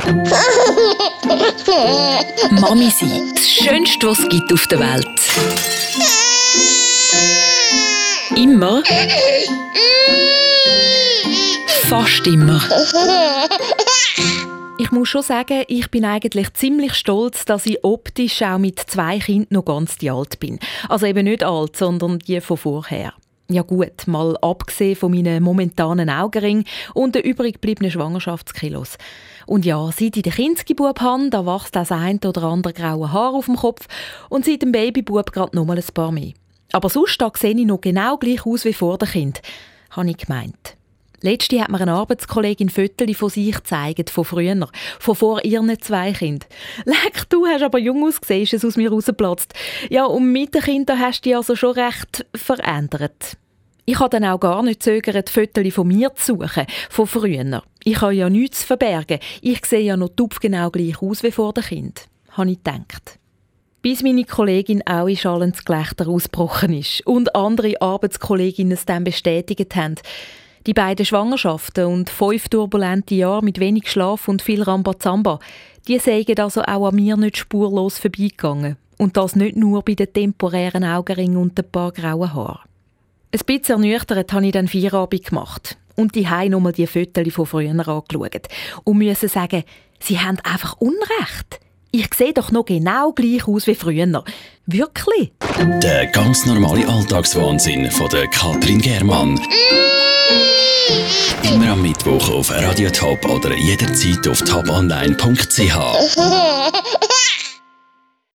Mami sein, das Schönste, was es gibt auf der Welt. Immer. Fast immer. Ich muss schon sagen, ich bin eigentlich ziemlich stolz, dass ich optisch auch mit 2 Kindern noch ganz alt bin. Also eben nicht alt, sondern die von vorher. Ja gut, mal abgesehen von meinen momentanen Augenringen und den übrig gebliebenen Schwangerschaftskilos. Und ja, seit ich den Kindsgebub habe, da wächst das ein oder andere graue Haar auf dem Kopf und seit dem Babybub gerade noch mal ein paar mehr. Aber sonst da sehe ich noch genau gleich aus wie vor dem Kind, habe ich gemeint. Letzte hat mir eine Arbeitskollegin Fotos von sich gezeigt, von früher, von vor ihren 2 Kindern. Leck, du hast aber jung ausgesehen, ist es aus mir rausgeplatzt. Ja, und mit den Kindern hast du dich also schon recht verändert. Ich habe dann auch gar nicht zögert, Fotos von mir zu suchen, von früher. Ich habe ja nichts zu verbergen. Ich sehe ja noch genau gleich aus wie vor dem Kind, habe ich gedacht. Bis meine Kollegin auch in schallends Gelächter ausgebrochen ist und andere Arbeitskolleginnen es dann bestätigt haben. Die beiden Schwangerschaften und 5 turbulente Jahre mit wenig Schlaf und viel Rambazamba, die seien also auch an mir nicht spurlos vorbeigegangen. Und das nicht nur bei den temporären Augenringen und ein paar grauen Haaren. Ein bisschen ernüchtert habe ich dann Feierabend gemacht und die Hause nochmal die Fotos von früher angeschaut und musste sagen, sie haben einfach Unrecht. Ich sehe doch noch genau gleich aus wie früher. Wirklich. Der ganz normale Alltagswahnsinn von der Katrin Germann. Immer am Mittwoch auf Radio Top oder jederzeit auf toponline.ch.